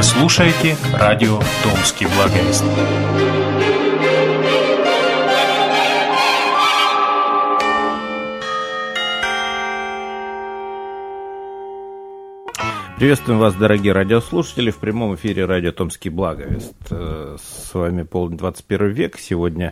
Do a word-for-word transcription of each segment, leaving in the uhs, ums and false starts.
слушаете радио «Томский благовест». Приветствуем вас, дорогие радиослушатели, в прямом эфире радио «Томский благовест». С вами полный двадцать первый век. Сегодня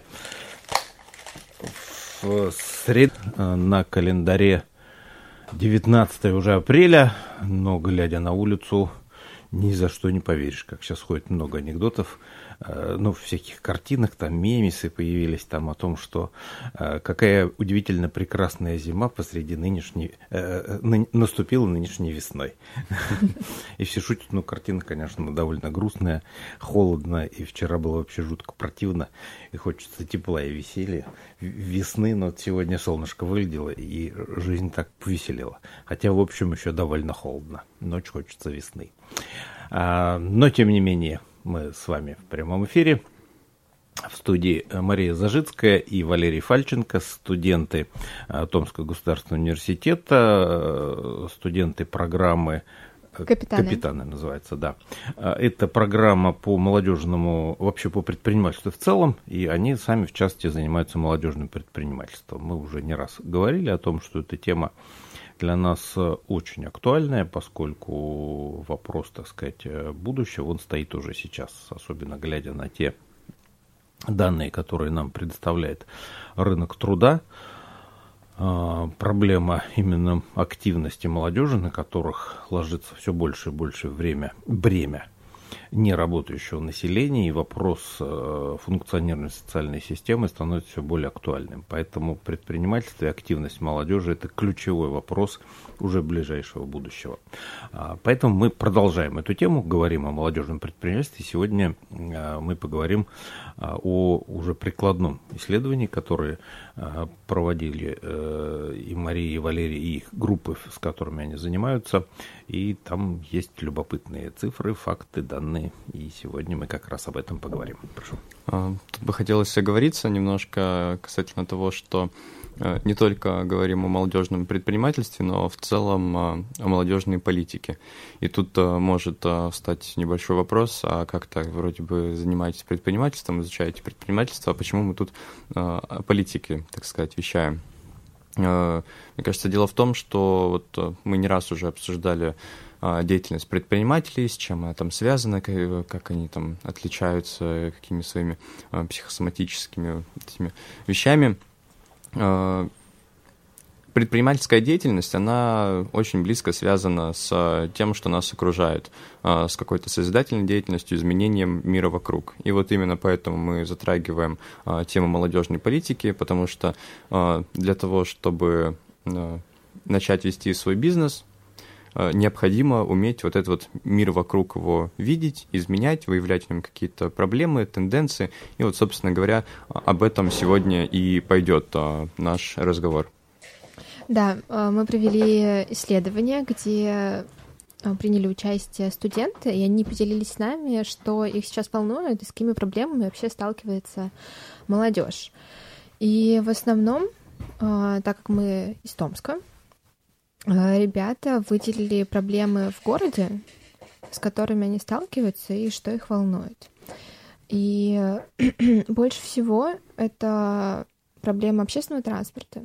в среду на календаре девятнадцатое уже апреля, но, глядя на улицу, ни за что не поверишь, как сейчас ходит много анекдотов, ну, всяких картинок, там мемесы появились там о том, что э, какая удивительно прекрасная зима посреди нынешней, э, ны, наступила нынешней весной. И все шутят, ну, картина, конечно, довольно грустная, холодно, и вчера было вообще жутко противно, и хочется тепла и веселья, весны, но сегодня солнышко выглядело, и жизнь так повеселела. Хотя, в общем, еще довольно холодно, ночь хочется весны. А, но, тем не менее, мы с вами в прямом эфире. В студии Мария Зажицкая и Валерий Фальченко, студенты Томского государственного университета, студенты программы «Капитаны». «Капитаны» называется, да. Это программа по молодежному, вообще по предпринимательству в целом, и они сами, в частности, занимаются молодежным предпринимательством. Мы уже не раз говорили о том, что эта тема для нас очень актуальная, поскольку вопрос, так сказать, будущего, он стоит уже сейчас, особенно глядя на те данные, которые нам предоставляет рынок труда. Проблема именно активности молодежи, на которых ложится все больше и больше время, бремя неработающего населения, и вопрос функционирования социальной системы становится все более актуальным. Поэтому предпринимательство и активность молодежи – это ключевой вопрос уже ближайшего будущего. Поэтому мы продолжаем эту тему, говорим о молодежном предпринимательстве. Сегодня мы поговорим о уже прикладном исследовании, которое проводили и Мария, и Валерий, и их группы, с которыми они занимаются. И там есть любопытные цифры, факты, данные. И сегодня мы как раз об этом поговорим. Прошу. Тут бы хотелось оговориться немножко касательно того, что не только говорим о молодежном предпринимательстве, но в целом о молодежной политике. И тут может встать небольшой вопрос, а как так, вроде бы занимаетесь предпринимательством, изучаете предпринимательство, а почему мы тут о политике, так сказать, вещаем? Мне кажется, дело в том, что вот мы не раз уже обсуждали деятельность предпринимателей, с чем она там связана, как они там отличаются, какими своими психосоматическими этими вещами. Предпринимательская деятельность, она очень близко связана с тем, что нас окружает, с какой-то созидательной деятельностью, изменением мира вокруг. И вот именно поэтому мы затрагиваем тему молодежной политики, потому что для того, чтобы начать вести свой бизнес, необходимо уметь вот этот вот мир вокруг его видеть, изменять, выявлять в нем какие-то проблемы, тенденции. И вот, собственно говоря, об этом сегодня и пойдет наш разговор. Да, мы провели исследование, где приняли участие студенты, и они поделились с нами, что их сейчас волнует и с какими проблемами вообще сталкивается молодежь. И в основном, так как мы из Томска, ребята выделили проблемы в городе, с которыми они сталкиваются и что их волнует. И больше всего это проблема общественного транспорта.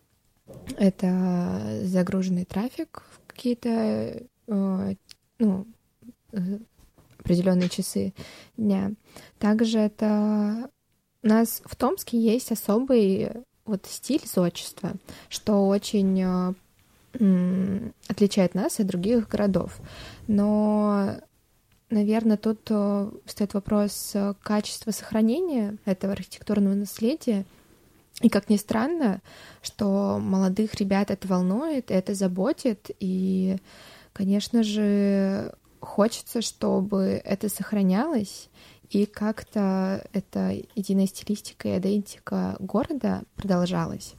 Это загруженный трафик в какие-то ну, определенные часы дня. Также это у нас в Томске есть особый вот стиль зодчества, что очень отличает нас от других городов. Но, наверное, тут стоит вопрос качества сохранения этого архитектурного наследия. И, как ни странно, что молодых ребят это волнует, это заботит. И, конечно же, хочется, чтобы это сохранялось, и как-то эта единая стилистика и идентика города продолжалась.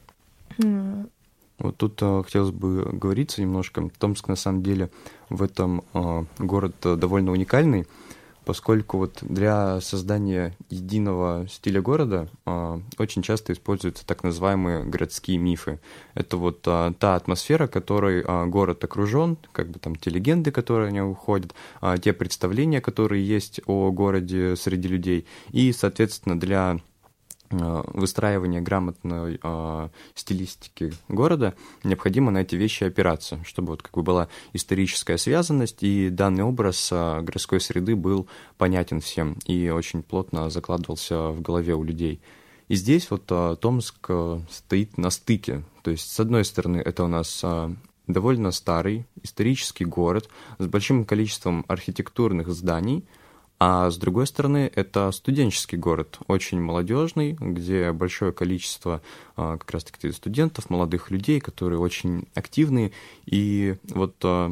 Вот тут uh, хотелось бы говориться немножко. Томск, на самом деле, в этом uh, город uh, довольно уникальный. поскольку вот для создания единого стиля города э, очень часто используются так называемые городские мифы. Это вот э, та атмосфера, которой э, город окружен, как бы там те легенды, которые о нем уходят, э, те представления, которые есть о городе среди людей. И, соответственно, для выстраивания грамотной э, стилистики города необходимо на эти вещи опираться, чтобы вот как бы была историческая связанность, и данный образ э, городской среды был понятен всем и очень плотно закладывался в голове у людей. И здесь вот э, Томск э, стоит на стыке. То есть, с одной стороны, это у нас э, довольно старый исторический город с большим количеством архитектурных зданий, а с другой стороны, это студенческий город, очень молодежный, где большое количество а, как раз-таки студентов, молодых людей, которые очень активные. И вот а,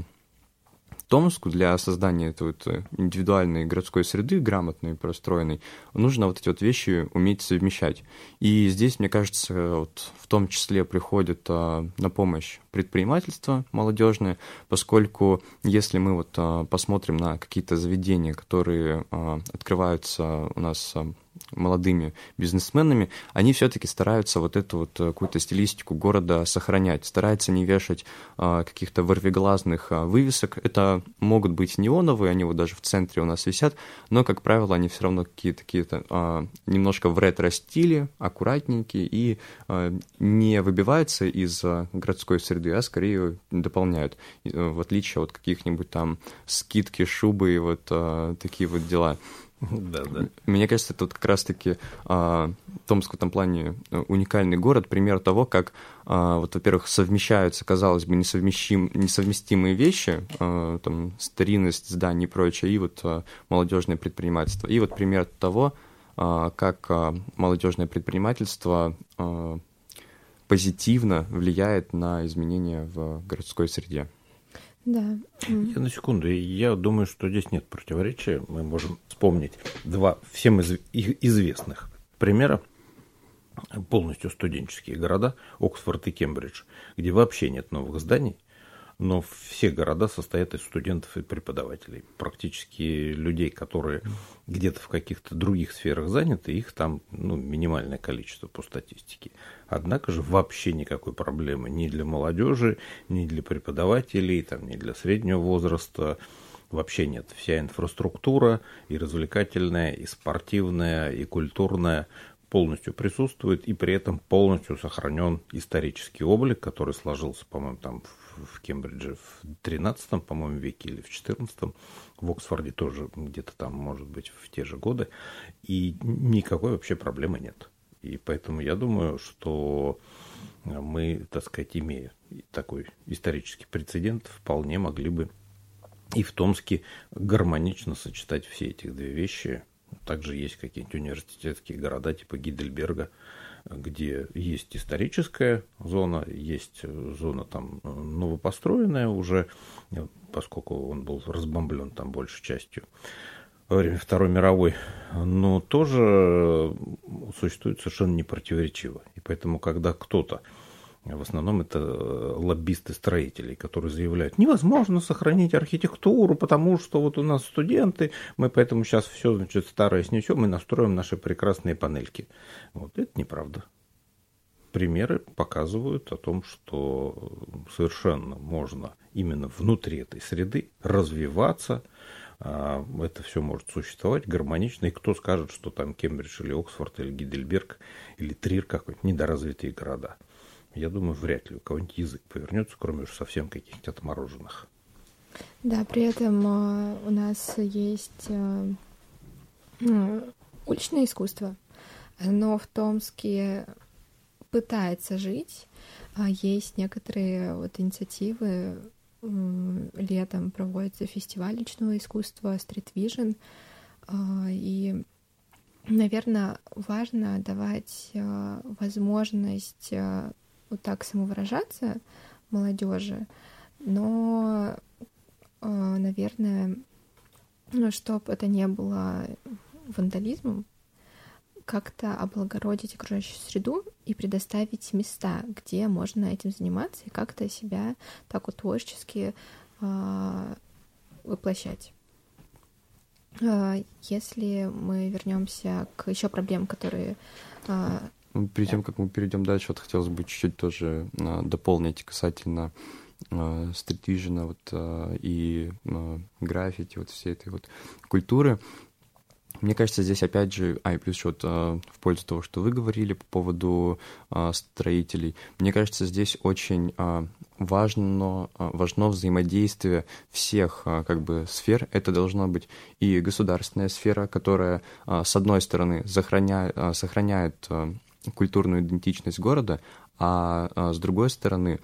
Томску для создания этой вот индивидуальной городской среды, грамотной, простроенной, нужно вот эти вот вещи уметь совмещать. И здесь, мне кажется, вот в том числе приходит а, на помощь предпринимательство молодежное, поскольку если мы вот а, посмотрим на какие-то заведения, которые а, открываются у нас а, молодыми бизнесменами, они все-таки стараются вот эту вот какую-то стилистику города сохранять, стараются не вешать а, каких-то ворвиглазных а, вывесок. Это могут быть неоновые, они вот даже в центре у нас висят, но, как правило, они все равно какие-то, какие-то а, немножко в ретро-стиле, аккуратненькие и а, не выбиваются из а, городской среды, а скорее дополняют, в отличие от каких-нибудь там скидки, шубы и вот а, такие вот дела. Да, да. Мне кажется, это вот как раз-таки а, Томск в этом плане уникальный город, пример того, как, а, вот, во-первых, совмещаются, казалось бы, несовместим, несовместимые вещи, а, там, старинность зданий и прочее, и вот а, молодежное предпринимательство. И вот пример того, а, как а, молодежное предпринимательство а, позитивно влияет на изменения в городской среде. Да. Я на секунду. Я думаю, что здесь нет противоречия. Мы можем вспомнить два всем из, известных примера. Полностью студенческие города, Оксфорд и Кембридж, где вообще нет новых зданий, но все города состоят из студентов и преподавателей. Практически людей, которые где-то в каких-то других сферах заняты, их там ну, минимальное количество по статистике. Однако же вообще никакой проблемы ни для молодежи, ни для преподавателей, там, ни для среднего возраста. Вообще нет. Вся инфраструктура и развлекательная, и спортивная, и культурная полностью присутствует, и при этом полностью сохранен исторический облик, который сложился, по-моему, там в Кембридже в тринадцатом, по-моему, веке или в четырнадцатом, в Оксфорде тоже где-то там, может быть, в те же годы, и никакой вообще проблемы нет. И поэтому я думаю, что мы, так сказать, имея такой исторический прецедент, вполне могли бы и в Томске гармонично сочетать все эти две вещи. Также есть какие-нибудь университетские города типа Гейдельберга, где есть историческая зона, есть зона там новопостроенная уже, поскольку он был разбомблен там большей частью во время Второй мировой, но тоже существует совершенно непротиворечиво. И поэтому, когда кто-то, в основном это лоббисты строителей, которые заявляют, невозможно сохранить архитектуру, потому что вот у нас студенты, мы поэтому сейчас все, значит, старое снесем и настроим наши прекрасные панельки. Вот это неправда. Примеры показывают о том, что совершенно можно именно внутри этой среды развиваться, это все может существовать гармонично, и кто скажет, что там Кембридж или Оксфорд или Гейдельберг или Трир какой-нибудь недоразвитые города. Я думаю, вряд ли у кого-нибудь язык повернется, кроме уж совсем каких-то отмороженных. Да, при этом э, у нас есть э, э, уличное искусство. Оно в Томске пытается жить. Есть некоторые вот инициативы. Э, летом проводится фестиваль уличного искусства Street Vision. Э, и, наверное, важно давать э, возможность э, вот так самовыражаться молодежи, но, наверное, ну, чтобы это не было вандализмом, как-то облагородить окружающую среду и предоставить места, где можно этим заниматься и как-то себя так вот творчески э, воплощать. Если мы вернемся к еще проблемам, которые... Перед тем, как мы перейдем дальше, вот хотелось бы чуть-чуть тоже дополнить касательно стрит-вижена вот, и граффити, вот всей этой вот культуры. Мне кажется, здесь опять же, а и плюс еще вот в пользу того, что вы говорили по поводу строителей, мне кажется, здесь очень важно, важно взаимодействие всех как бы сфер. Это должна быть и государственная сфера, которая с одной стороны сохраняет, сохраняет культурную идентичность города, а с другой стороны,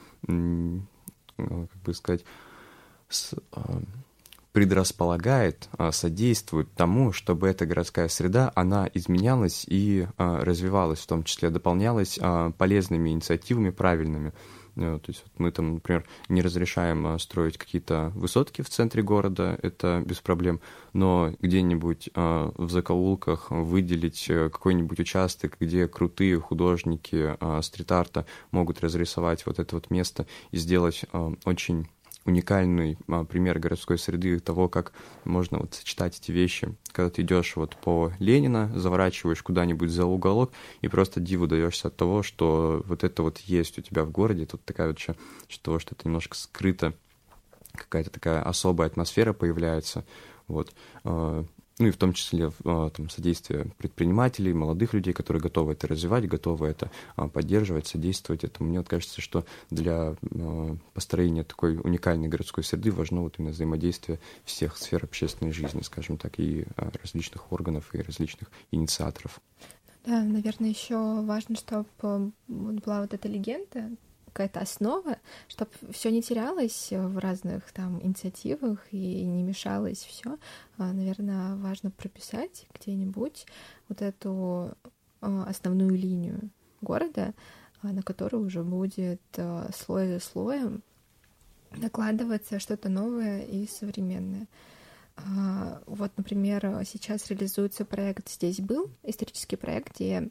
как бы сказать, с, предрасполагает, содействует тому, чтобы эта городская среда, она изменялась и развивалась, в том числе дополнялась полезными инициативами, правильными. То есть вот мы там, например, не разрешаем строить какие-то высотки в центре города, это без проблем, но где-нибудь в закоулках выделить какой-нибудь участок, где крутые художники стрит-арта могут разрисовать вот это вот место и сделать очень уникальный а, пример городской среды того, как можно вот сочетать эти вещи. Когда ты идешь вот по Ленина, заворачиваешь куда-нибудь за уголок и просто диву даешься от того, что вот это вот есть у тебя в городе. Тут такая вот еще, что, что это немножко скрыто, какая-то такая особая атмосфера появляется. Вот. Ну и в том числе там, содействие предпринимателей, молодых людей, которые готовы это развивать, готовы это поддерживать, содействовать этому. Мне вот кажется, что для построения такой уникальной городской среды важно вот именно взаимодействие всех сфер общественной жизни, скажем так, и различных органов, и различных инициаторов. Да, наверное, еще важно, чтобы была вот эта легенда, какая-то основа, чтобы все не терялось в разных там инициативах и не мешалось все. Наверное, важно прописать где-нибудь вот эту основную линию города, на которую уже будет слой за слоем накладываться что-то новое и современное. Вот, например, сейчас реализуется проект «Здесь был», исторический проект, где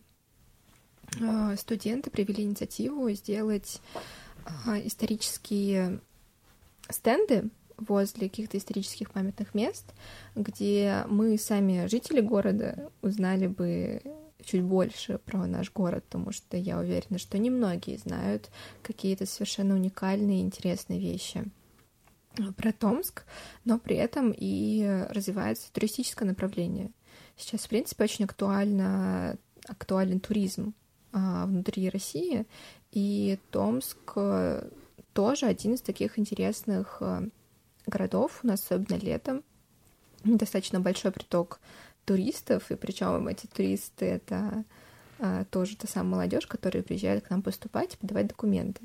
студенты привели инициативу сделать исторические стенды возле каких-то исторических памятных мест, где мы сами, жители города, узнали бы чуть больше про наш город, потому что я уверена, что немногие знают какие-то совершенно уникальные и интересные вещи про Томск, но при этом и развивается туристическое направление. Сейчас, в принципе, очень актуально, актуален туризм внутри России, и Томск тоже один из таких интересных городов, у нас особенно летом достаточно большой приток туристов, и причем эти туристы — это тоже та самая молодежь, которая приезжает к нам поступать, подавать документы.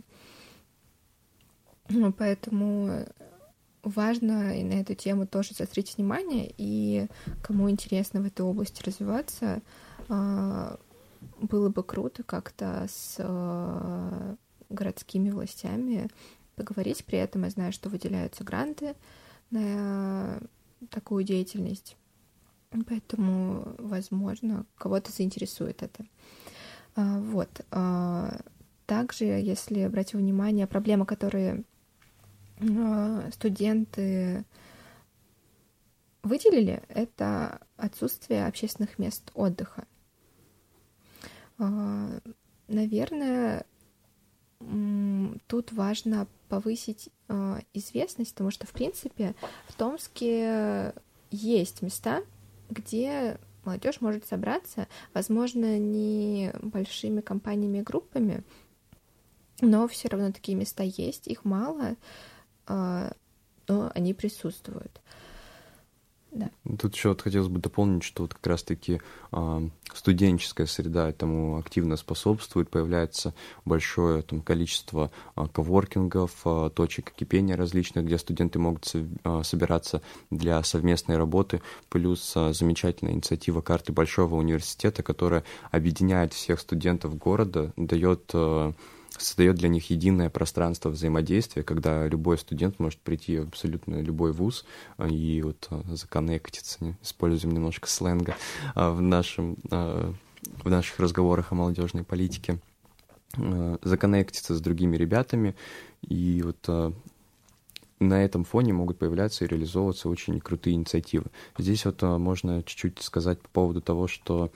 Поэтому важно и на эту тему тоже заострить внимание, и кому интересно в этой области развиваться, было бы круто как-то с э, городскими властями поговорить. При этом я знаю, что выделяются гранты на такую деятельность. Поэтому, возможно, кого-то заинтересует это. А, вот. А, также, если брать во внимание проблемы, которые а, студенты выделили, это отсутствие общественных мест отдыха. Наверное, тут важно повысить известность, потому что, в принципе, в Томске есть места, где молодежь может собраться, возможно, не большими компаниями и группами, но все равно такие места есть, их мало, но они присутствуют. Да. Тут еще вот хотелось бы дополнить, что вот как раз-таки э, студенческая среда этому активно способствует, появляется большое там, количество э, коворкингов, э, точек кипения различных, где студенты могут со, э, собираться для совместной работы, плюс э, замечательная инициатива карты Большого университета, которая объединяет всех студентов города, дает... Э, создает для них единое пространство взаимодействия, когда любой студент может прийти в абсолютно любой вуз и вот законнектиться, используем немножко сленга в, нашем, в наших разговорах о молодежной политике, законнектиться с другими ребятами и вот на этом фоне могут появляться и реализовываться очень крутые инициативы. Здесь вот можно чуть-чуть сказать по поводу того, что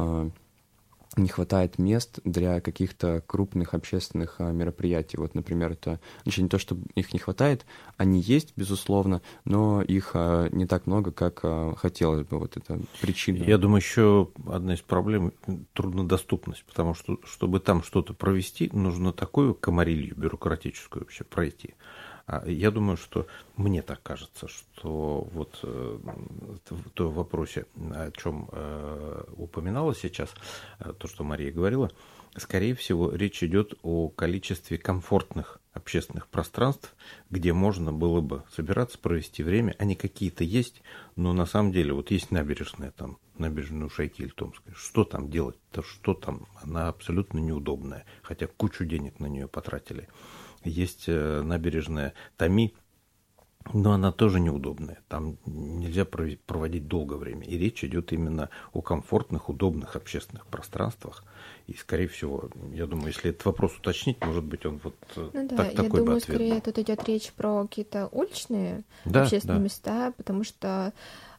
не хватает мест для каких-то крупных общественных мероприятий. Вот, например, это еще не то, что их не хватает, они есть, безусловно, но их не так много, как хотелось бы. Вот это причина. Я думаю, еще одна из проблем – труднодоступность, потому что, чтобы там что-то провести, нужно такую комарилью бюрократическую вообще пройти. Я думаю, что мне так кажется, что вот в том вопросе, о чем упоминалось сейчас, то, что Мария говорила, скорее всего, речь идет о количестве комфортных общественных пространств, где можно было бы собираться, провести время. Они какие-то есть, но на самом деле вот есть набережная, там, набережная Ушайки или Томская. Что там делать? То, что там? Она абсолютно неудобная, хотя кучу денег на нее потратили. Есть набережная Томи, но она тоже неудобная. Там нельзя проводить долгое время. И речь идет именно о комфортных, удобных общественных пространствах. И, скорее всего, я думаю, если этот вопрос уточнить, может быть, он вот ну, так, да, такой я бы думаю, ответ скорее был. тут идет речь про какие-то уличные да, общественные да. места, потому что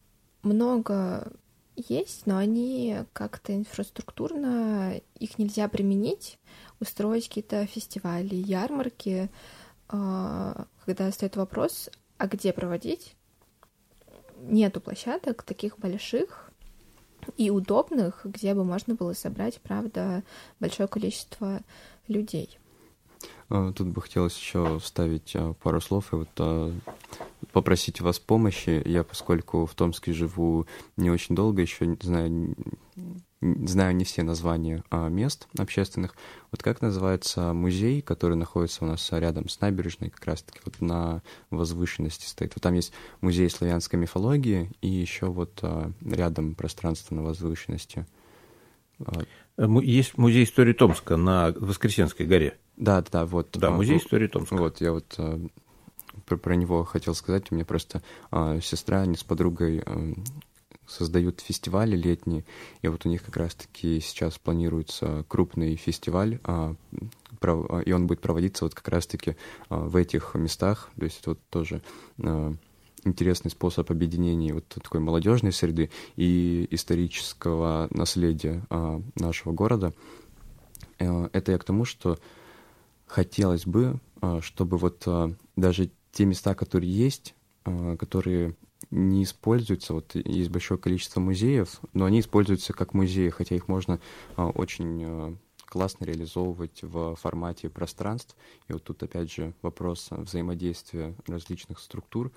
много есть, но они как-то инфраструктурно, их нельзя применить, устроить какие-то фестивали, ярмарки, когда стоит вопрос, а где проводить? Нету площадок таких больших и удобных, где бы можно было собрать, правда, большое количество людей. Тут бы хотелось еще вставить пару слов и вот попросить вас помощи. Я, поскольку в Томске живу не очень долго, еще знаю, знаю не все названия мест общественных. Вот как называется музей, который находится у нас рядом с набережной, как раз-таки вот на возвышенности стоит. Вот там есть музей славянской мифологии и еще вот рядом пространство на возвышенности. Есть музей истории Томска на Воскресенской горе. Да, да, вот. Да, музей истории Томска. Вот, я вот а, про, про него хотел сказать. У меня просто а, сестра, они с подругой а, создают фестивали летние, и вот у них как раз-таки сейчас планируется крупный фестиваль, а, про, и он будет проводиться вот как раз-таки а, в этих местах. То есть это вот тоже а, интересный способ объединения вот такой молодежной среды и исторического наследия а, нашего города. А, это я к тому, что хотелось бы, чтобы вот даже те места, которые есть, которые не используются, вот есть большое количество музеев, но они используются как музеи, хотя их можно очень классно реализовывать в формате пространств. И вот тут опять же вопрос взаимодействия различных структур.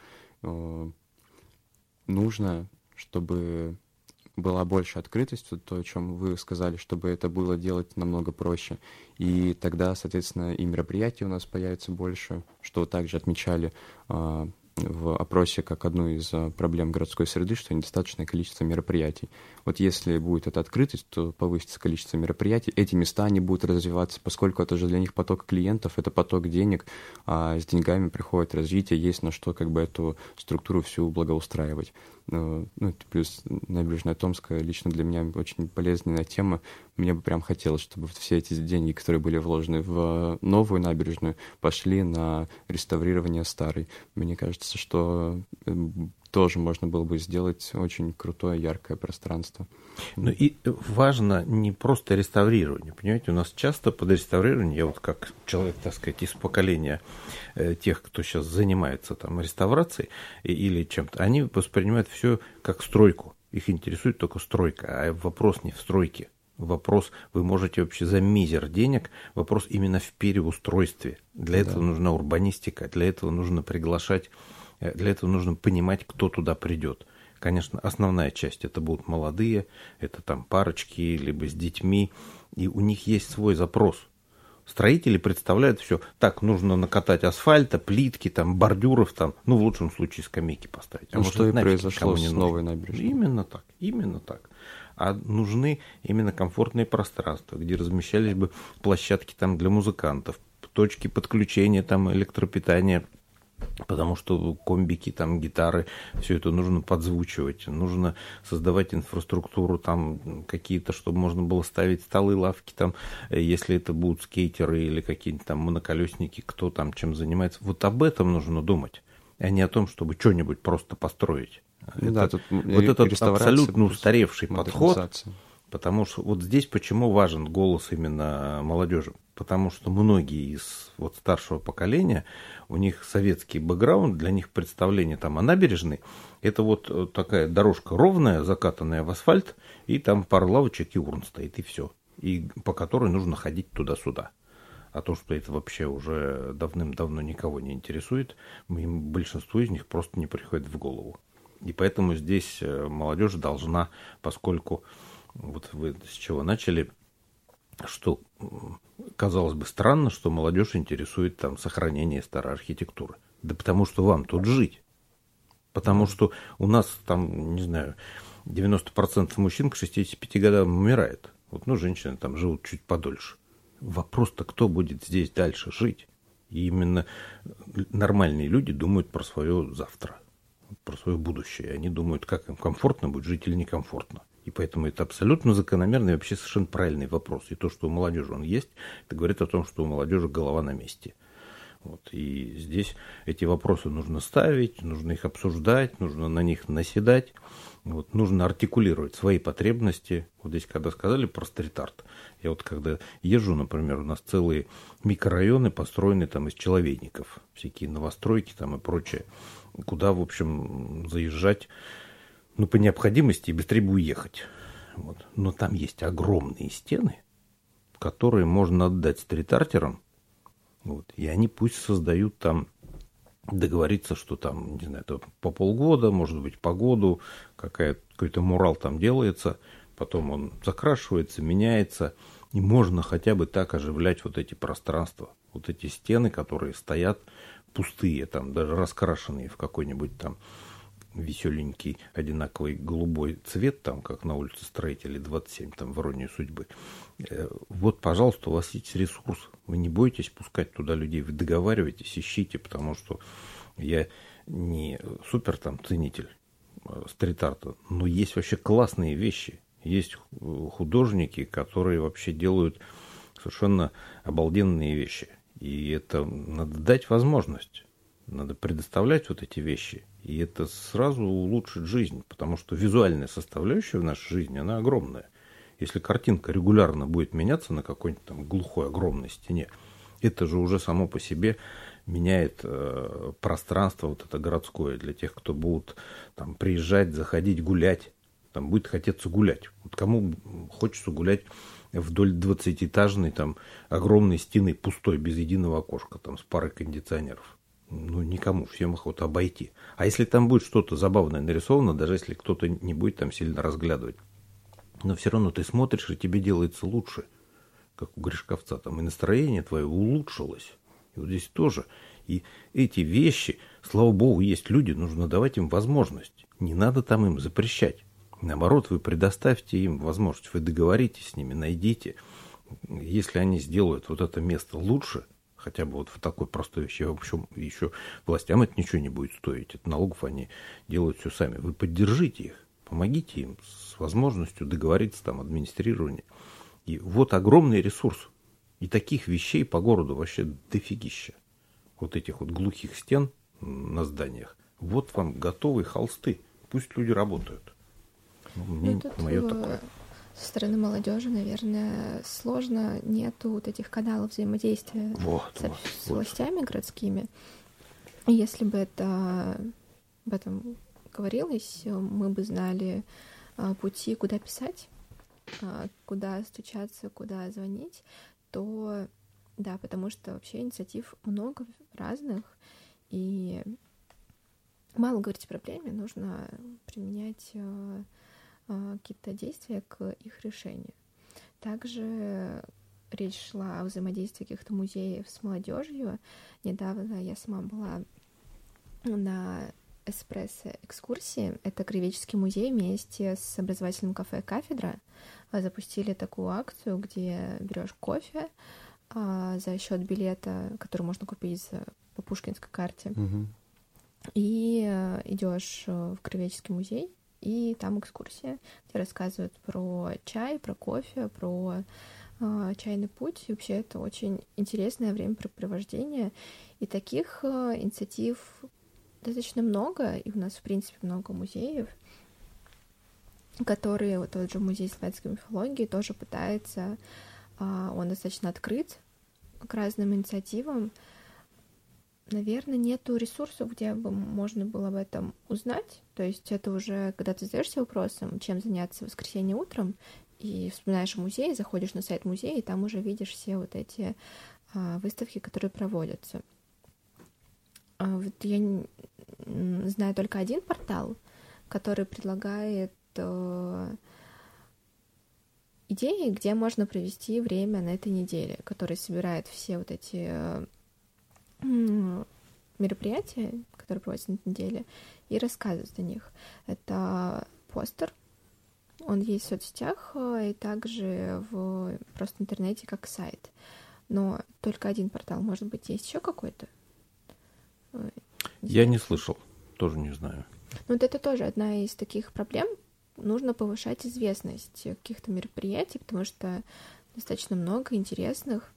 Нужно, чтобы была больше открытость, то, о чем вы сказали, чтобы это было делать намного проще. И тогда, соответственно, и мероприятий у нас появится больше, что также отмечали а, в опросе как одну из проблем городской среды, что недостаточное количество мероприятий. Вот если будет эта открытость, то повысится количество мероприятий. Эти места, они будут развиваться, поскольку это же для них поток клиентов, это поток денег, а с деньгами приходит развитие, есть на что как бы эту структуру всю благоустраивать. Ну, плюс набережная Томская лично для меня очень полезная тема. Мне бы прям хотелось, чтобы все эти деньги, которые были вложены в новую набережную, пошли на реставрирование старой. Мне кажется, что тоже можно было бы сделать очень крутое, яркое пространство. Ну и важно не просто реставрирование. Понимаете, у нас часто под реставрированием, я вот как человек, так сказать, из поколения тех, кто сейчас занимается там реставрацией или чем-то, они воспринимают все как стройку. Их интересует только стройка, а вопрос не в стройке. Вопрос, вы можете вообще за мизер денег, вопрос именно в переустройстве. Для этого да. нужна урбанистика, для этого нужно приглашать, для этого нужно понимать, кто туда придет. Конечно, основная часть это будут молодые, это там парочки, либо с детьми, и у них есть свой запрос. Строители представляют все, так, нужно накатать асфальта, плитки, там, бордюров, там, ну, в лучшем случае скамейки поставить. А ну, может, что и нафиг, произошло с новой набережной. Именно так, именно так. А нужны именно комфортные пространства, где размещались бы площадки там для музыкантов, точки подключения там электропитания, потому что комбики, там, гитары, все это нужно подзвучивать, нужно создавать инфраструктуру, там, какие-то, чтобы можно было ставить столы, лавки, там, если это будут скейтеры или какие-нибудь там моноколесники, кто там чем занимается. Вот об этом нужно думать. а не о том, чтобы что-нибудь просто построить. Ну, это, да, тут вот этот абсолютно устаревший подход, потому что вот здесь почему важен голос именно молодежи, потому что многие из вот старшего поколения, у них советский бэкграунд, для них представление там о набережной, это вот такая дорожка ровная, закатанная в асфальт, и там пара лавочек и урн стоит, и все, и по которой нужно ходить туда-сюда. А то, что это вообще уже давным-давно никого не интересует, им, большинству из них просто не приходит в голову. И поэтому здесь молодежь должна, поскольку вот вы с чего начали, что казалось бы странно, что молодежь интересует там сохранение старой архитектуры. Да потому что вам тут жить. Потому что у нас там, не знаю, девяносто процентов мужчин к шестидесяти пяти годам умирает. Вот, ну, женщины там живут чуть подольше. Вопрос-то, кто будет здесь дальше жить? И именно нормальные люди думают про свое завтра, про свое будущее. Они думают, как им комфортно будет жить или некомфортно. И поэтому это абсолютно закономерный и вообще совершенно правильный вопрос. И то, что у молодежи он есть, это говорит о том, что у молодежи голова на месте. Вот. И здесь эти вопросы нужно ставить, нужно их обсуждать, нужно на них наседать. Вот. Нужно артикулировать свои потребности. Вот здесь, когда сказали про стрит-арт, я вот когда езжу, например, у нас целые микрорайоны построены там из человейников, всякие новостройки там и прочее, куда, в общем, заезжать, ну, по необходимости и быстрее бы уехать. Вот. Но там есть огромные стены, которые можно отдать стрит-артерам, вот, и они пусть создают там, договориться, что там, не знаю, это по полгода, может быть, по году, какая, какой-то мурал там делается, потом он закрашивается, меняется, и можно хотя бы так оживлять вот эти пространства, вот эти стены, которые стоят пустые, там, даже раскрашенные в какой-нибудь там веселенький одинаковый голубой цвет, там, как на улице Строителей двадцать семь, там, в Иронии судьбы. Вот, пожалуйста, у вас есть ресурс, вы не бойтесь пускать туда людей, вы договариваетесь, ищите, потому что я не супер там ценитель стрит-арта, но есть вообще классные вещи, есть художники, которые вообще делают совершенно обалденные вещи, и это надо дать возможность, надо предоставлять вот эти вещи, и это сразу улучшит жизнь, потому что визуальная составляющая в нашей жизни, она огромная. Если картинка регулярно будет меняться на какой-нибудь там глухой огромной стене, это же уже само по себе меняет э, пространство вот это городское для тех, кто будут там приезжать, заходить, гулять. Там будет хотеться гулять. Вот кому хочется гулять вдоль двадцатиэтажной там огромной стены, пустой, без единого окошка, там с парой кондиционеров. Ну, никому, всем охота обойти. А если там будет что-то забавное нарисовано, даже если кто-то не будет там сильно разглядывать, но все равно ты смотришь, и тебе делается лучше, как у Гришковца, там и настроение твое улучшилось. И вот здесь тоже. И эти вещи, слава богу, есть люди, нужно давать им возможность. Не надо там им запрещать. Наоборот, вы предоставьте им возможность, вы договоритесь с ними, найдите. Если они сделают вот это место лучше, хотя бы вот в такой простой вещи, в общем, еще властям это ничего не будет стоить. Это налогов они делают все сами. Вы поддержите их, помогите им с возможностью договориться, там, администрирование. И вот огромный ресурс. И таких вещей по городу вообще дофигища. Вот этих вот глухих стен на зданиях. Вот вам готовые холсты. Пусть люди работают. Ну, мне, ну, тут мое такое. Со стороны молодежи, наверное, сложно, нету вот этих каналов взаимодействия вот, со, вот, с вот. властями городскими. И если бы это об этом говорилось, мы бы знали а, пути, куда писать, а, куда стучаться, куда звонить, то да, потому что вообще инициатив много разных, и мало говорить о проблеме, нужно применять а, а, какие-то действия к их решению. Также речь шла о взаимодействии каких-то музеев с молодежью. Недавно я сама была на эспрессо-экскурсии. Это Кривеческий музей вместе с образовательным кафе «Кафедра» запустили такую акцию, где берешь кофе а, за счет билета, который можно купить за, по пушкинской карте, Угу. и а, идешь в Кривеческий музей, и там экскурсия, где рассказывают про чай, про кофе, про а, чайный путь. И вообще это очень интересное времяпрепровождение. И таких а, инициатив достаточно много, и у нас, в принципе, много музеев, которые, вот тот же музей славянской мифологии тоже пытается, он достаточно открыт к разным инициативам. Наверное, нету ресурсов, где бы можно было об этом узнать. То есть это уже, когда ты задаешься вопросом, чем заняться в воскресенье утром, и вспоминаешь музей, заходишь на сайт музея, и там уже видишь все вот эти а, выставки, которые проводятся. А вот я не, знаю только один портал, который предлагает а, идеи, где можно провести время на этой неделе, который собирает все вот эти а, мероприятия, которые проводятся на этой неделе, и рассказывает о них. Это постер. Он есть в соцсетях и также в просто интернете как сайт. Но только один портал. Может быть, есть еще какой-то? Я не слышал, тоже не знаю. Ну, вот это тоже одна из таких проблем. Нужно повышать известность каких-то мероприятий, потому что достаточно много интересных.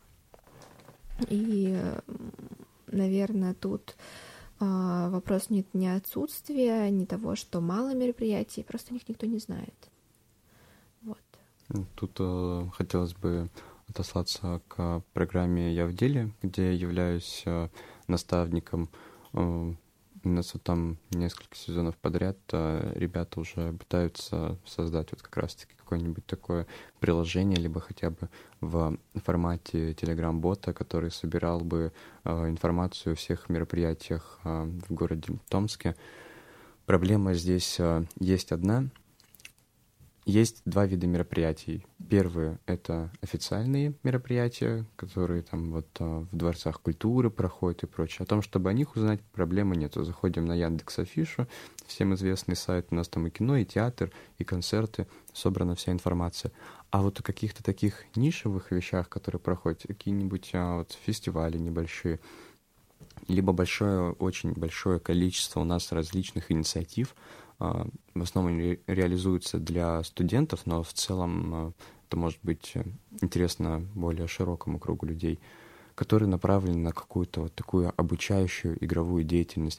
И, наверное, тут а, вопрос не, не отсутствия, не того, что мало мероприятий, просто о них никто не знает. Вот. Тут э, хотелось бы отослаться к программе «Я в деле», где я являюсь э, наставником. Э, у нас вот там несколько сезонов подряд э, ребята уже пытаются создать вот как раз-таки какое-нибудь такое приложение, либо хотя бы в формате телеграм-бота, который собирал бы э, информацию о всех мероприятиях э, в городе Томске. Проблема здесь э, есть одна. Есть два вида мероприятий. Первые — это официальные мероприятия, которые там вот в дворцах культуры проходят и прочее. О том, чтобы о них узнать, проблемы нет. Заходим на Яндекс.Афишу, всем известный сайт, у нас там и кино, и театр, и концерты, собрана вся информация. А вот о каких-то таких нишевых вещах, которые проходят, какие-нибудь а, вот фестивали небольшие, либо большое, очень большое количество у нас различных инициатив, в основном ре- реализуются для студентов, но в целом это может быть интересно более широкому кругу людей, которые направлены на какую-то вот такую обучающую игровую деятельность,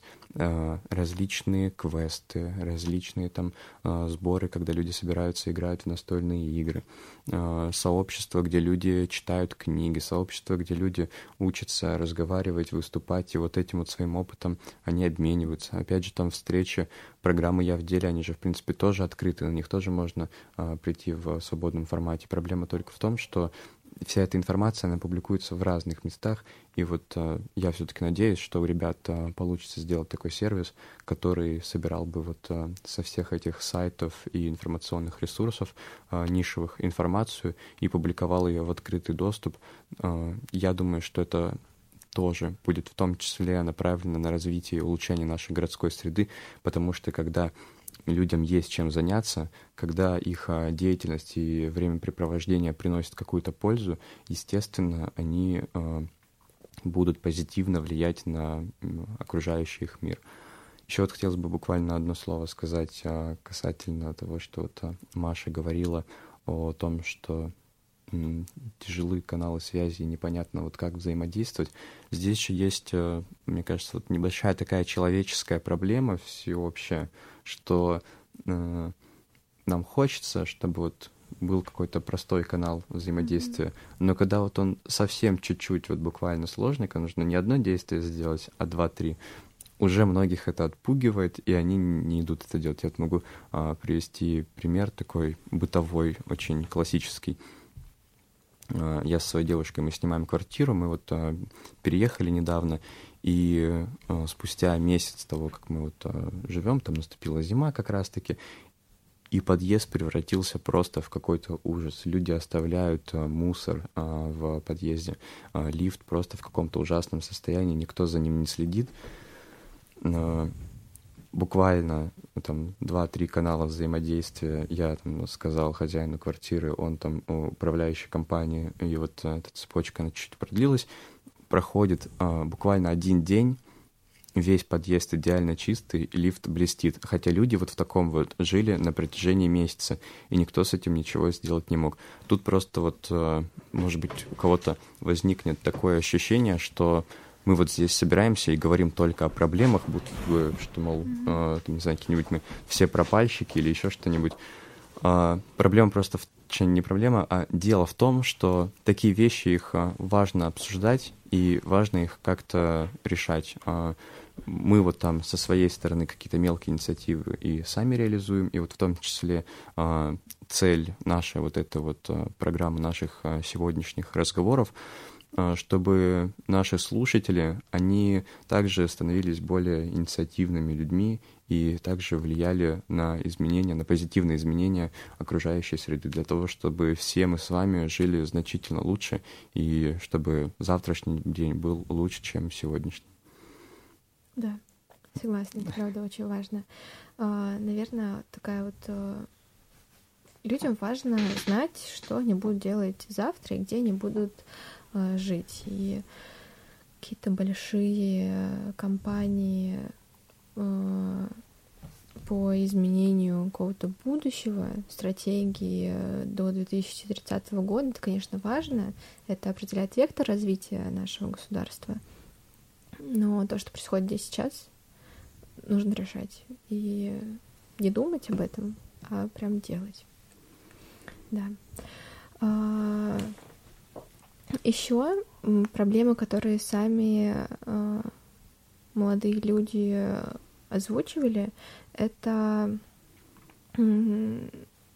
различные квесты, различные там сборы, когда люди собираются, играют в настольные игры, сообщества, где люди читают книги, сообщества, где люди учатся разговаривать, выступать, и вот этим вот своим опытом они обмениваются. Опять же, там встречи, программы «Я в деле», они же, в принципе, тоже открыты, на них тоже можно прийти в свободном формате. Проблема только в том, что вся эта информация, она публикуется в разных местах, и вот э, я все-таки надеюсь, что у ребят э, получится сделать такой сервис, который собирал бы вот э, со всех этих сайтов и информационных ресурсов э, нишевых информацию и публиковал ее в открытый доступ. Э, я думаю, что это тоже будет в том числе направлено на развитие и улучшение нашей городской среды, потому что когда людям есть чем заняться, когда их деятельность и времяпрепровождение приносят какую-то пользу, естественно, они э, будут позитивно влиять на окружающий их мир. Еще вот хотелось бы буквально одно слово сказать э, касательно того, что вот э, Маша говорила о том, что э, тяжелые каналы связи, непонятно вот как взаимодействовать. Здесь же есть, э, мне кажется, вот небольшая такая человеческая проблема всеобщая, что э, нам хочется, чтобы вот был какой-то простой канал взаимодействия, mm-hmm. но когда вот он совсем чуть-чуть, вот буквально сложный, когда нужно не одно действие сделать, а два-три, уже многих это отпугивает, и они не идут это делать. Я вот могу э, привести пример такой бытовой, очень классический. Э, я со своей девушкой, мы снимаем квартиру, мы вот э, переехали недавно, и э, спустя месяц того, как мы вот э, живем, там наступила зима как раз-таки, и подъезд превратился просто в какой-то ужас. Люди оставляют э, мусор э, в подъезде, э, лифт просто в каком-то ужасном состоянии, никто за ним не следит. Э, буквально там два-три канала взаимодействия я там сказал хозяину квартиры, он там управляющей компании, и вот э, эта цепочка, она чуть-чуть продлилась. Проходит э, буквально один день, весь подъезд идеально чистый, лифт блестит. Хотя люди вот в таком вот жили на протяжении месяца, и никто с этим ничего сделать не мог. Тут просто вот, э, может быть, у кого-то возникнет такое ощущение, что мы вот здесь собираемся и говорим только о проблемах, будто бы, что, мол, э, там, не знаю, какие-нибудь мы все пропальщики или еще что-нибудь. Э, проблема просто в не проблема, а дело в том, что такие вещи, их важно обсуждать и важно их как-то решать. Мы вот там со своей стороны какие-то мелкие инициативы и сами реализуем, и вот в том числе цель нашей вот этой вот программы, наших сегодняшних разговоров, чтобы наши слушатели, они также становились более инициативными людьми и также влияли на изменения, на позитивные изменения окружающей среды, для того, чтобы все мы с вами жили значительно лучше и чтобы завтрашний день был лучше, чем сегодняшний. Да, согласна, это правда очень важно. Наверное, такая вот... Людям важно знать, что они будут делать завтра и где они будут жить. И какие-то большие компании э, по изменению какого-то будущего, стратегии до две тысячи тридцатого года, это, конечно, важно. Это определяет вектор развития нашего государства. Но то, что происходит здесь сейчас, нужно решать. И не думать об этом, а прям делать. Да. Еще проблемы, которые сами э, молодые люди озвучивали, это э,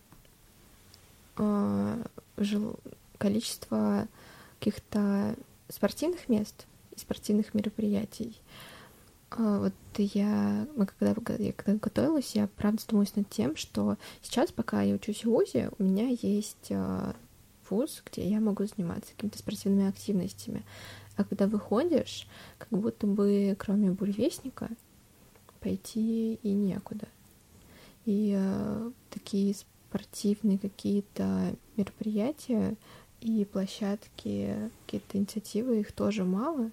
жил, количество каких-то спортивных мест и спортивных мероприятий. Э, вот я, мы когда, я когда готовилась, я правда задумалась над тем, что сейчас, пока я учусь в вузе, у меня есть... Э, вуз, где я могу заниматься какими-то спортивными активностями. А когда выходишь, как будто бы кроме буревестника пойти и некуда. И э, такие спортивные какие-то мероприятия и площадки, какие-то инициативы, их тоже мало.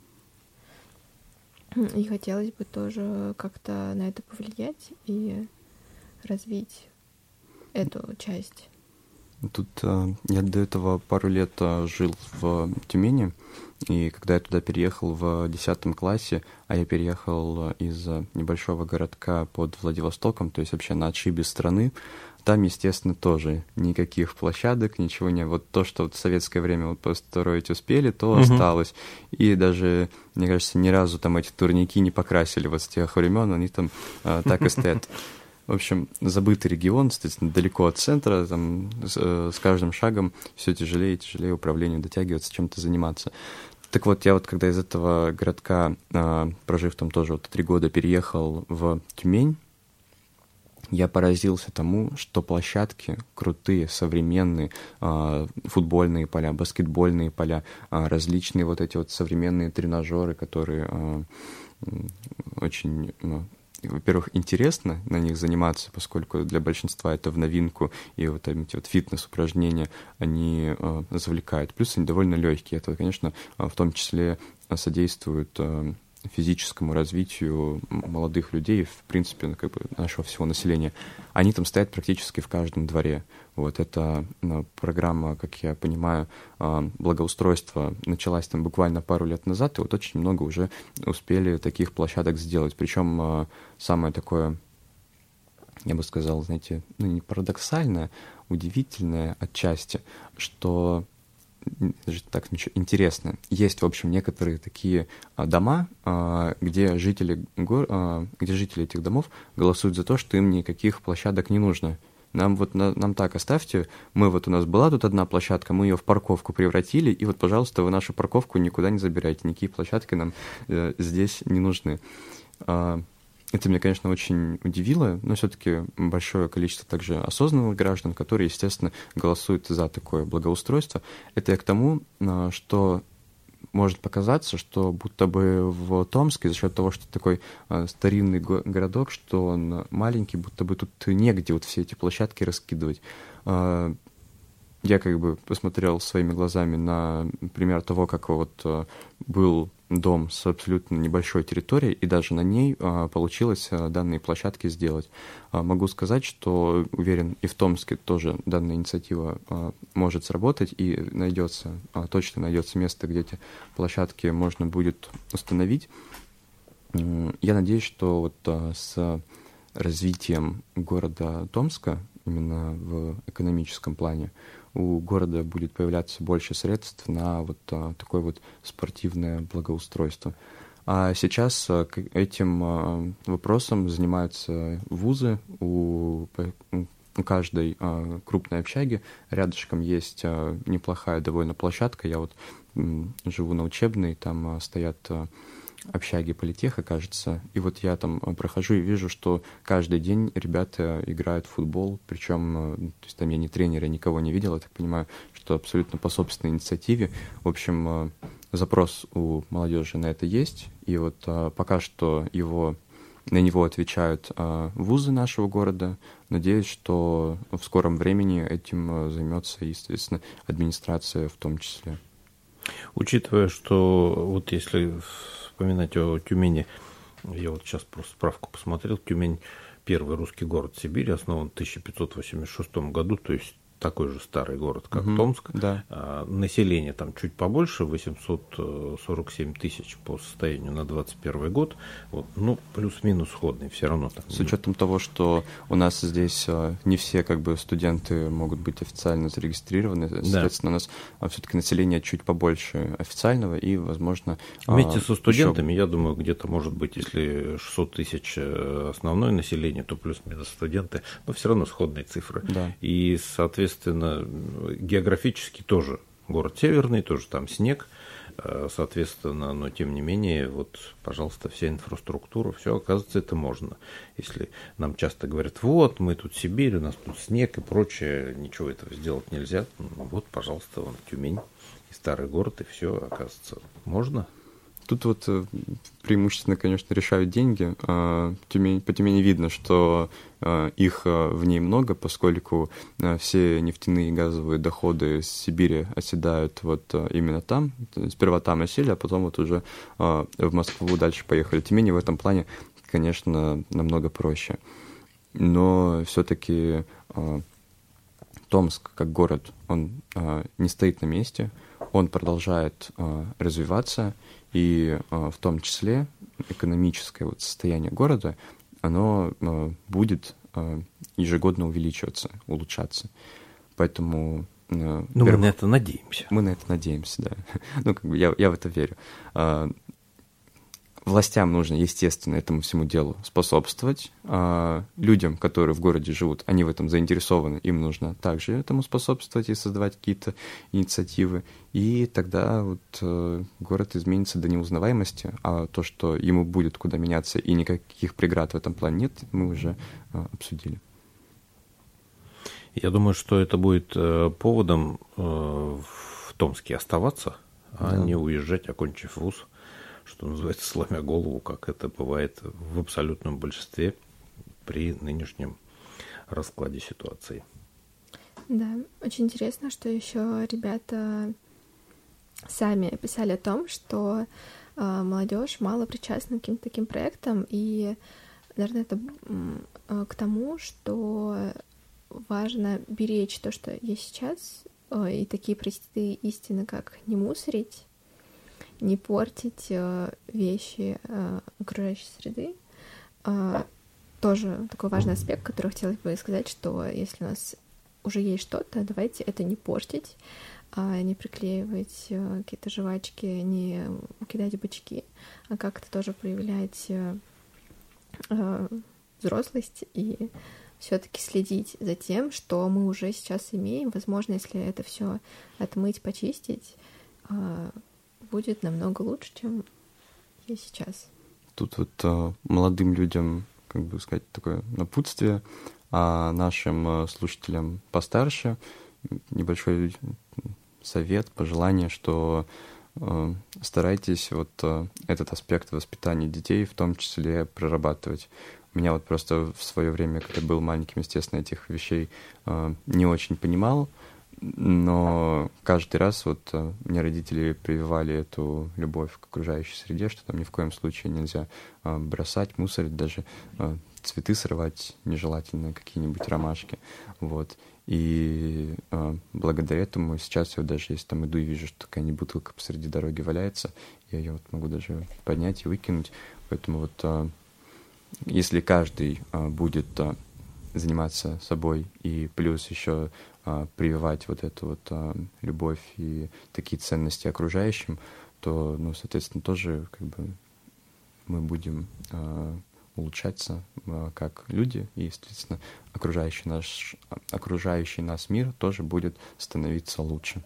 И хотелось бы тоже как-то на это повлиять и развить эту часть. Тут э, я до этого пару лет э, жил в Тюмени, и когда я туда переехал в десятом классе, а я переехал из небольшого городка под Владивостоком, то есть вообще на отшибе страны, там, естественно, тоже никаких площадок, ничего не... Вот то, что вот в советское время вот построить успели, то mm-hmm. осталось. И даже, мне кажется, ни разу там эти турники не покрасили вот с тех времен, они там э, так и стоят. В общем, забытый регион, естественно, далеко от центра, там с, с каждым шагом все тяжелее и тяжелее управлению дотягиваться, чем-то заниматься. Так вот, я вот когда из этого городка, прожив там тоже вот три года, переехал в Тюмень, я поразился тому, что площадки крутые, современные, футбольные поля, баскетбольные поля, различные вот эти вот современные тренажеры, которые очень... Во-первых, интересно на них заниматься, поскольку для большинства это в новинку, и вот эти вот фитнес-упражнения, они э, завлекают. Плюс они довольно легкие. Это, конечно, в том числе содействует э, физическому развитию молодых людей, в принципе, как бы нашего всего населения. Они там стоят практически в каждом дворе. Вот эта ну, программа, как я понимаю, благоустройства началась там буквально пару лет назад, и вот очень много уже успели таких площадок сделать. Причем самое такое, я бы сказал, знаете, ну не парадоксальное, удивительное отчасти, что так интересно. Есть, в общем, некоторые такие дома, где жители, где жители этих домов голосуют за то, что им никаких площадок не нужно. Нам вот нам так оставьте, мы вот у нас была тут одна площадка, мы ее в парковку превратили, и вот, пожалуйста, вы нашу парковку никуда не забирайте, никакие площадки нам э, здесь не нужны. А, это меня, конечно, очень удивило, но все-таки большое количество также осознанных граждан, которые, естественно, голосуют за такое благоустройство. Это я к тому, что может показаться, что будто бы в Томске за счет того, что такой э, старинный го- городок, что он маленький, будто бы тут негде вот все эти площадки раскидывать. Э, я как бы посмотрел своими глазами на пример того, как вот э, был дом с абсолютно небольшой территорией, и даже на ней а, получилось а, данные площадки сделать. А, могу сказать, что уверен, и в Томске тоже данная инициатива а, может сработать, и найдется, а, точно найдется место, где эти площадки можно будет установить. Я надеюсь, что вот а, с развитием города Томска, именно в экономическом плане, у города будет появляться больше средств на вот а, такое вот спортивное благоустройство. А сейчас а, к этим а, вопросом занимаются вузы. У, у каждой а, крупной общаги рядышком есть а, неплохая довольно площадка. Я вот м, живу на Учебной, там а, стоят а, общаги политеха, кажется. И вот я там прохожу и вижу, что каждый день ребята играют в футбол, причем, то есть там я ни тренера, никого не видел, я так понимаю, что абсолютно по собственной инициативе. В общем, запрос у молодежи на это есть, и вот пока что его, на него отвечают вузы нашего города. Надеюсь, что в скором времени этим займется, естественно, администрация в том числе. Учитывая, что вот если вспоминать о Тюмени, я вот сейчас просто справку посмотрел, Тюмень – первый русский город Сибири, основан в тысяча пятьсот восемьдесят шестом году, то есть такой же старый город, как угу, Томск. Да. А, население там чуть побольше, восемьсот сорок семь тысяч по состоянию на двадцать первый год. Вот, ну, плюс-минус сходный все равно. Там. С учетом того, что у нас здесь не все как бы студенты могут быть официально зарегистрированы, да. Соответственно, у нас все-таки население чуть побольше официального и, возможно... Вместе со студентами, еще... я думаю, где-то может быть, если шестьсот тысяч основное население, то плюс-минус студенты, но все равно сходные цифры. Да. И, соответственно, Соответственно, географически тоже город северный, тоже там снег, соответственно, но тем не менее, вот, пожалуйста, вся инфраструктура, все, оказывается, это можно. Если нам часто говорят, вот, мы тут Сибирь, у нас тут снег и прочее, ничего этого сделать нельзя, ну, вот, пожалуйста, вон Тюмень, и старый город, и все, оказывается, можно. Тут вот преимущественно, конечно, решают деньги. Тюмень, по Тюмени видно, что их в ней много, поскольку все нефтяные и газовые доходы с Сибири оседают вот именно там. Сперва там осели, а потом вот уже в Москву дальше поехали. Тюмень в этом плане, конечно, намного проще. Но все-таки Томск как город, он не стоит на месте, он продолжает развиваться. И э, в том числе экономическое вот состояние города, оно э, будет э, ежегодно увеличиваться, улучшаться. Поэтому... Э, ну, мы на это надеемся. Мы на это надеемся, да. Ну, как бы я, я в это верю. Э, властям нужно, естественно, этому всему делу способствовать. А людям, которые в городе живут, они в этом заинтересованы, им нужно также этому способствовать и создавать какие-то инициативы. И тогда вот э, город изменится до неузнаваемости, а то, что ему будет куда меняться и никаких преград в этом плане нет, мы уже э, обсудили. Я думаю, что это будет э, поводом э, в Томске оставаться, а да. не уезжать, окончив вуз, что называется, сломя голову, как это бывает в абсолютном большинстве при нынешнем раскладе ситуации. Да, очень интересно, что еще ребята сами писали о том, что э, молодежь мало причастна к каким-то таким проектам, и, наверное, это э, к тому, что важно беречь то, что есть сейчас, э, и такие простые истины, как не мусорить, не портить э, вещи э, окружающей среды. Э, тоже такой важный аспект, который хотелось бы сказать, что если у нас уже есть что-то, давайте это не портить, э, не приклеивать э, какие-то жвачки, не кидать бычки, а как-то тоже проявлять э, э, взрослость и все-таки следить за тем, что мы уже сейчас имеем. Возможно, если это все отмыть, почистить, э, будет намного лучше, чем есть сейчас. Тут вот э, молодым людям, как бы сказать, такое напутствие, а нашим э, слушателям постарше небольшой совет, пожелание, что э, старайтесь вот э, этот аспект воспитания детей в том числе прорабатывать. У меня вот просто в свое время, когда был маленьким, естественно, этих вещей э, не очень понимал, но каждый раз вот мне родители прививали эту любовь к окружающей среде, что там ни в коем случае нельзя бросать, мусорить, даже цветы срывать нежелательно, какие-нибудь ромашки, вот. И э, благодаря этому сейчас я вот даже если там иду и вижу, что какая-нибудь бутылка посреди дороги валяется, я ее вот могу даже поднять и выкинуть. Поэтому вот э, если каждый э, будет э, заниматься собой и плюс еще э, прививать вот эту вот э, любовь и такие ценности окружающим, то, ну, соответственно, тоже как бы мы будем э, улучшаться э, как люди, и, естественно, окружающий, наш, окружающий нас мир тоже будет становиться лучше.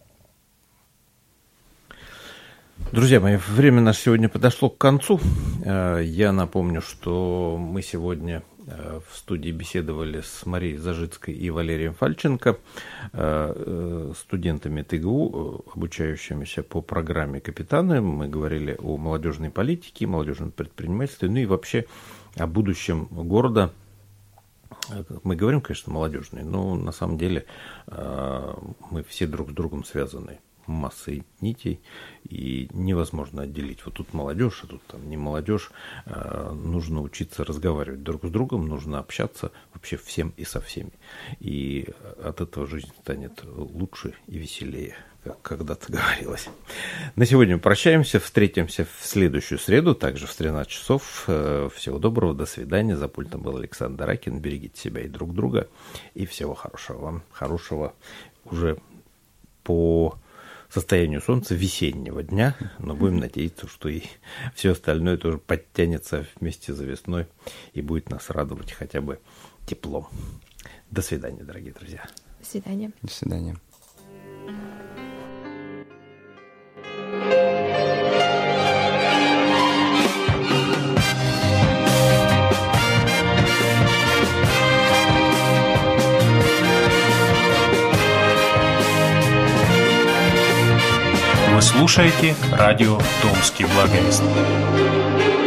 Друзья мои, время наше сегодня подошло к концу. Я напомню, что мы сегодня в студии беседовали с Марией Зажицкой и Валерием Фальченко, студентами ТГУ, обучающимися по программе «Капитаны». Мы говорили о молодежной политике, молодежном предпринимательстве, ну и вообще о будущем города. Мы говорим, конечно, молодежный, но на самом деле мы все друг с другом связаны массой нитей, и невозможно отделить. Вот тут молодежь, а тут там не молодежь. Нужно учиться разговаривать друг с другом, нужно общаться вообще всем и со всеми. И от этого жизнь станет лучше и веселее, как когда-то говорилось. На сегодня мы прощаемся, встретимся в следующую среду, также в тринадцать часов. Всего доброго, до свидания. За пультом был Александр Ракин. Берегите себя и друг друга. И всего хорошего вам. Хорошего уже по состоянию солнца весеннего дня, но будем надеяться, что и все остальное тоже подтянется вместе за весной и будет нас радовать хотя бы теплом. До свидания, дорогие друзья. До свидания. До свидания. Вы слушаете радио «Томский благовест».